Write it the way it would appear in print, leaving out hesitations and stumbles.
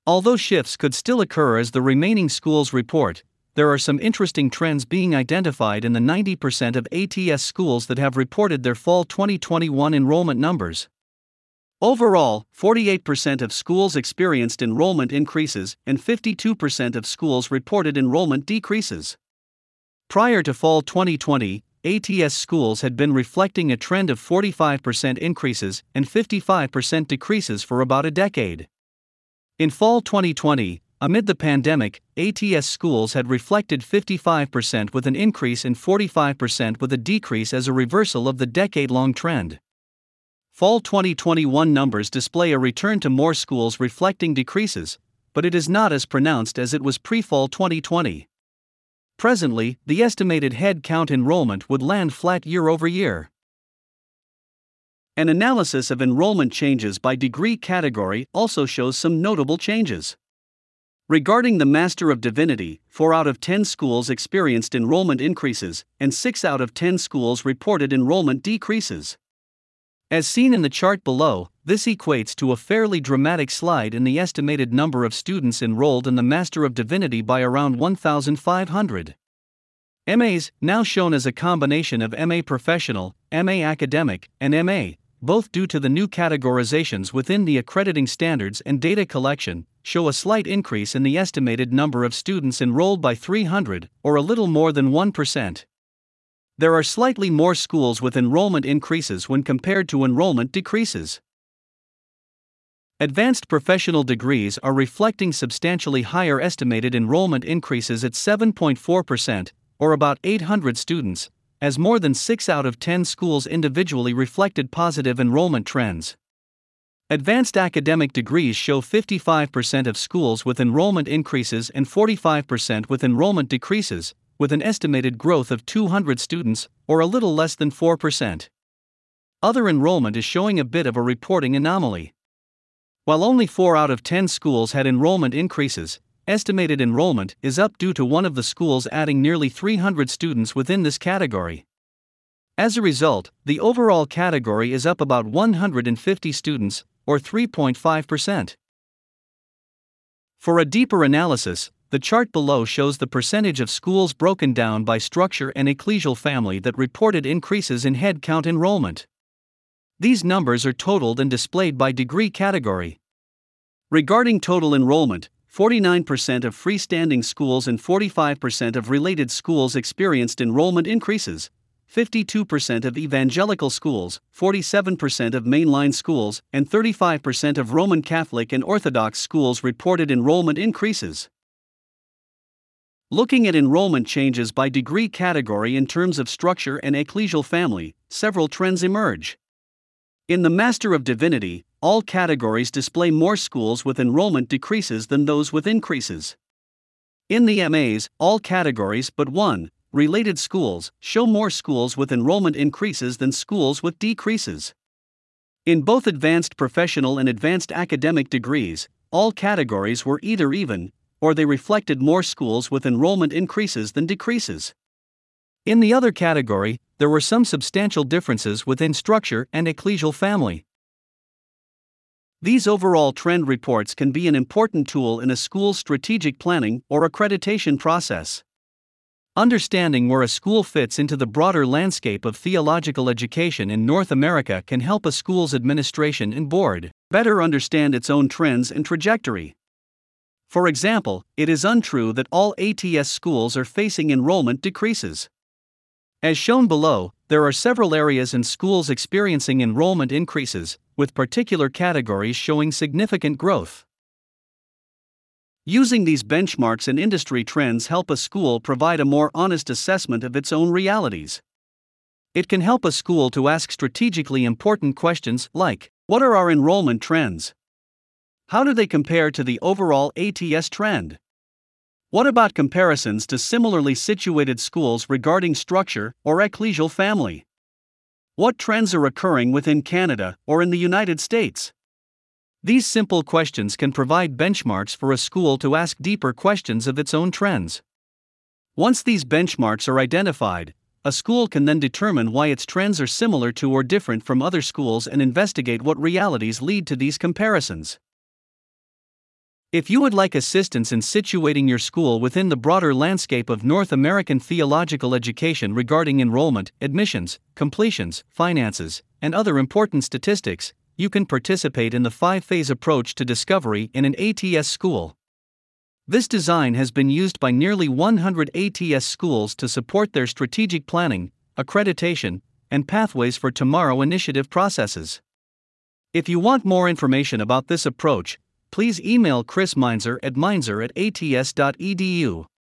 Although shifts could still occur as the remaining schools report, there are some interesting trends being identified in the 90% of ATS schools that have reported their fall 2021 enrollment numbers. Overall, 48% of schools experienced enrollment increases and 52% of schools reported enrollment decreases. Prior to fall 2020, ATS schools had been reflecting a trend of 45% increases and 55% decreases for about a decade. In fall 2020, amid the pandemic, ATS schools had reflected 55% with an increase and 45% with a decrease as a reversal of the decade-long trend. Fall 2021 numbers display a return to more schools reflecting decreases, but it is not as pronounced as it was pre-fall 2020. Presently, the estimated head count enrollment would land flat year over year. An analysis of enrollment changes by degree category also shows some notable changes. Regarding the Master of Divinity, 4 out of 10 schools experienced enrollment increases, and 6 out of 10 schools reported enrollment decreases. As seen in the chart below, this equates to a fairly dramatic slide in the estimated number of students enrolled in the Master of Divinity by around 1,500. MAs, now shown as a combination of MA Professional, MA Academic, and MA, both due to the new categorizations within the accrediting standards and data collection, show a slight increase in the estimated number of students enrolled by 300, or a little more than 1%. There are slightly more schools with enrollment increases when compared to enrollment decreases. Advanced professional degrees are reflecting substantially higher estimated enrollment increases at 7.4%, or about 800 students, as more than 6 out of 10 schools individually reflected positive enrollment trends. Advanced academic degrees show 55% of schools with enrollment increases and 45% with enrollment decreases, with an estimated growth of 200 students, or a little less than 4%. Other enrollment is showing a bit of a reporting anomaly. While only 4 out of 10 schools had enrollment increases, estimated enrollment is up due to one of the schools adding nearly 300 students within this category. As a result, the overall category is up about 150 students, or 3.5%. For a deeper analysis, the chart below shows the percentage of schools broken down by structure and ecclesial family that reported increases in head count enrollment. These numbers are totaled and displayed by degree category. Regarding total enrollment, 49% of freestanding schools and 45% of related schools experienced enrollment increases, 52% of evangelical schools, 47% of mainline schools, and 35% of Roman Catholic and Orthodox schools reported enrollment increases. Looking at enrollment changes by degree category in terms of structure and ecclesial family, several trends emerge. In the Master of Divinity, all categories display more schools with enrollment decreases than those with increases. In the MAs, all categories but one, related schools, show more schools with enrollment increases than schools with decreases. In both advanced professional and advanced academic degrees, all categories were either even, or they reflected more schools with enrollment increases than decreases. In the other category, there were some substantial differences within structure and ecclesial family. These overall trend reports can be an important tool in a school's strategic planning or accreditation process. Understanding where a school fits into the broader landscape of theological education in North America can help a school's administration and board better understand its own trends and trajectory. For example, it is untrue that all ATS schools are facing enrollment decreases. As shown below, there are several areas in schools experiencing enrollment increases, with particular categories showing significant growth. Using these benchmarks and industry trends help a school provide a more honest assessment of its own realities. It can help a school to ask strategically important questions like, what are our enrollment trends? How do they compare to the overall ATS trend? What about comparisons to similarly situated schools regarding structure or ecclesial family? What trends are occurring within Canada or in the United States? These simple questions can provide benchmarks for a school to ask deeper questions of its own trends. Once these benchmarks are identified, a school can then determine why its trends are similar to or different from other schools and investigate what realities lead to these comparisons. If you would like assistance in situating your school within the broader landscape of North American theological education regarding enrollment, admissions, completions, finances, and other important statistics, you can participate in the 5-phase approach to discovery in an ATS school. This design has been used by nearly 100 ATS schools to support their strategic planning, accreditation, and Pathways for Tomorrow initiative processes. If you want more information about this approach, please email Chris Meinzer at meinzer@ats.edu.